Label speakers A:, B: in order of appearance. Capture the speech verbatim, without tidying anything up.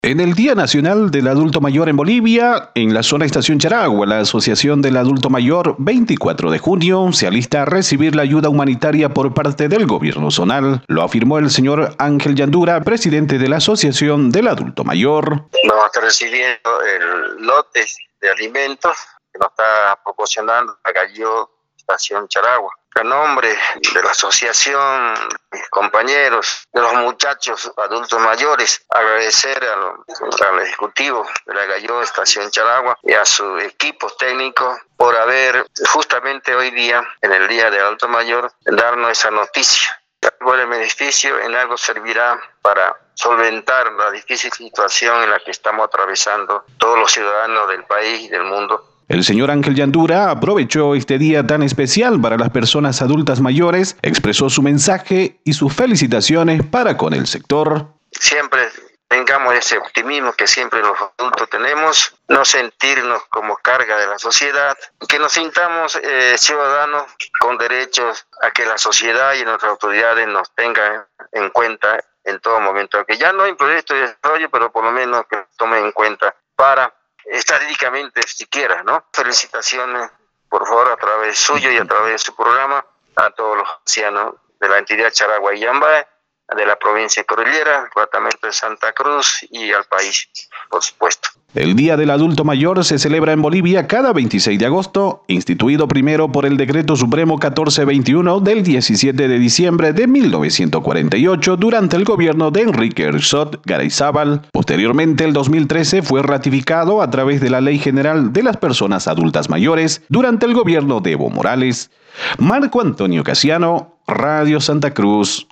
A: En el Día Nacional del Adulto Mayor en Bolivia, en la zona Estación Charagua, la Asociación del Adulto Mayor, veinticuatro de junio, se alista a recibir la ayuda humanitaria por parte del gobierno zonal. Lo afirmó el señor Ángel Yandura, presidente de la Asociación del Adulto Mayor.
B: Vamos a estar recibiendo el lote de alimentos que nos está proporcionando la Galló Estación Charagua. A nombre de la asociación, mis compañeros, de los muchachos adultos mayores, agradecer a lo, al ejecutivo de la Galló Estación Charagua y a sus equipos técnicos por haber justamente hoy día, en el Día del Adulto Mayor, darnos esa noticia. Algo del beneficio en algo servirá para solventar la difícil situación en la que estamos atravesando todos los ciudadanos del país y del mundo.
A: El señor Ángel Yandura aprovechó este día tan especial para las personas adultas mayores, expresó su mensaje y sus felicitaciones para con el sector.
B: Siempre tengamos ese optimismo que siempre los adultos tenemos, no sentirnos como carga de la sociedad, que nos sintamos eh, ciudadanos con derechos a que la sociedad y nuestras autoridades nos tengan en cuenta en todo momento, que ya no hay proyecto de desarrollo, pero por lo menos que tomen en cuenta para estadísticamente siquiera, ¿no? Felicitaciones, por favor, a través suyo y a través de su programa, a todos los ancianos de la entidad Charagua y Yambae, de la provincia de Cordillera, el departamento de Santa Cruz y al país, por supuesto.
A: El Día del Adulto Mayor se celebra en Bolivia cada veintiséis de agosto, instituido primero por el Decreto Supremo catorce veintiuno del diecisiete de diciembre de mil novecientos cuarenta y ocho durante el gobierno de Enrique Herzog Garayzábal. Posteriormente, el dos mil trece fue ratificado a través de la Ley General de las Personas Adultas Mayores durante el gobierno de Evo Morales. Marco Antonio Casiano, Radio Santa Cruz.